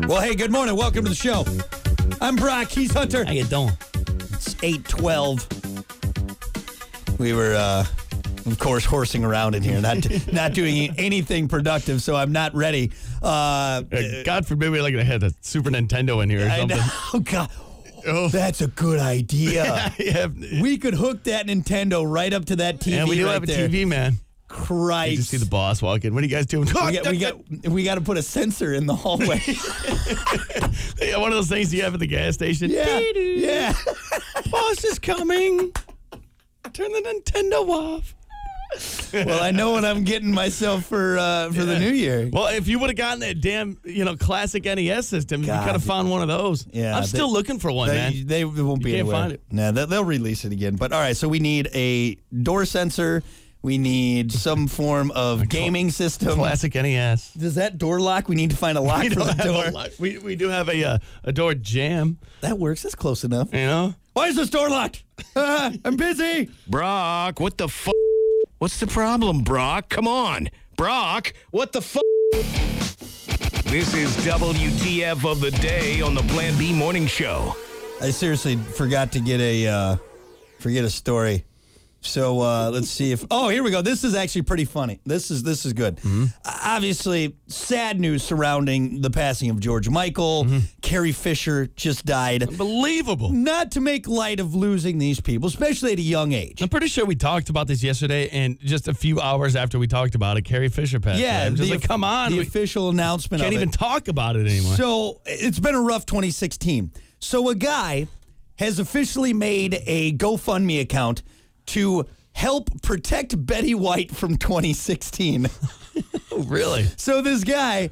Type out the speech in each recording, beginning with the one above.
Well, hey, good morning. Welcome to the show. I'm Brock. He's Hunter. How you doing? It's 8:12. We were, of course, horsing around in here, not doing anything productive, so I'm not ready. God forbid we had a Super Nintendo in here or something. Oh, God. Oh. That's a good idea. Yeah. We could hook that Nintendo right up to that TV. Yeah, we do right have a there. TV, man. Christ. You just see the boss walk in. What are you guys doing? We got to put a sensor in the hallway. Yeah, one of those things you have at the gas station. Yeah. Boss is coming. Turn the Nintendo off. Well, I know what I'm getting myself for the new year. Well, if you would have gotten that damn, classic NES system, you could have found one of those. Yeah, I'm still looking for one, man. They won't be can't anywhere. find it. No, they'll release it again. But all right, so we need a door sensor. We need some form of gaming system. Classic NES. Does that door lock? We need to find a lock for the door. We do have a door jam. That works. That's close enough. You know? Why is this door locked? I'm busy. Brock, what the fuck? What's the problem, Brock? Come on. Brock, what the fuck? This is WTF of the day on the Plan B Morning Show. I seriously forgot to get a story. So let's see if. Oh, here we go. This is actually pretty funny. This is good. Mm-hmm. Obviously, sad news surrounding the passing of George Michael. Mm-hmm. Carrie Fisher just died. Unbelievable. Not to make light of losing these people, especially at a young age. I'm pretty sure we talked about this yesterday, and just a few hours after we talked about it, Carrie Fisher passed away. I'm just come on. The official announcement can't of even it. talk about it anymore. So it's been a rough 2016. So a guy has officially made a GoFundMe account to help protect Betty White from 2016. Oh, really? So this guy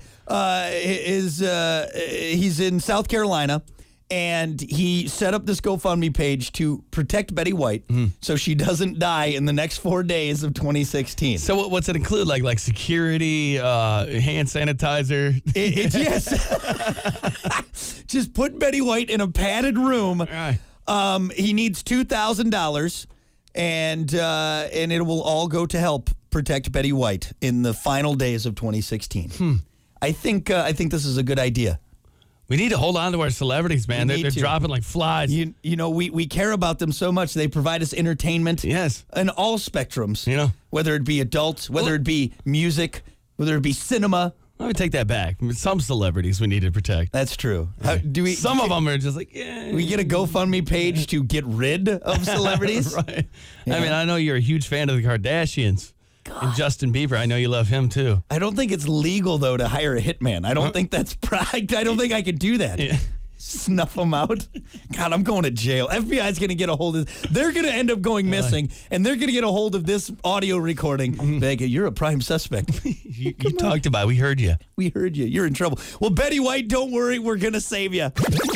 he's in South Carolina, and he set up this GoFundMe page to protect Betty White so she doesn't die in the next 4 days of 2016. So what's it include? Like security, hand sanitizer? Yes. Just put Betty White in a padded room. Right. He needs $2,000. And it will all go to help protect Betty White in the final days of 2016. I think this is a good idea. We need to hold on to our celebrities, man. They're dropping like flies. We care about them so much. They provide us entertainment. Yes. In all spectrums. Whether it be adults, whether it be music, whether it be cinema. Let me take that back. Some celebrities we need to protect. That's true. Some of them are just like, yeah. We get a GoFundMe page to get rid of celebrities? Right. Yeah. I mean, I know you're a huge fan of the Kardashians. God. And Justin Bieber, I know you love him too. I don't think it's legal, though, to hire a hitman. I don't think that's I don't think I could do that. Yeah. Snuff them out. God, I'm going to jail. FBI's going to get a hold of this. They're going to end up going missing, and they're going to get a hold of this audio recording. Vega, you're a prime suspect. you talked about it. We heard you. We heard you. You're in trouble. Well, Betty White, don't worry. We're going to save you.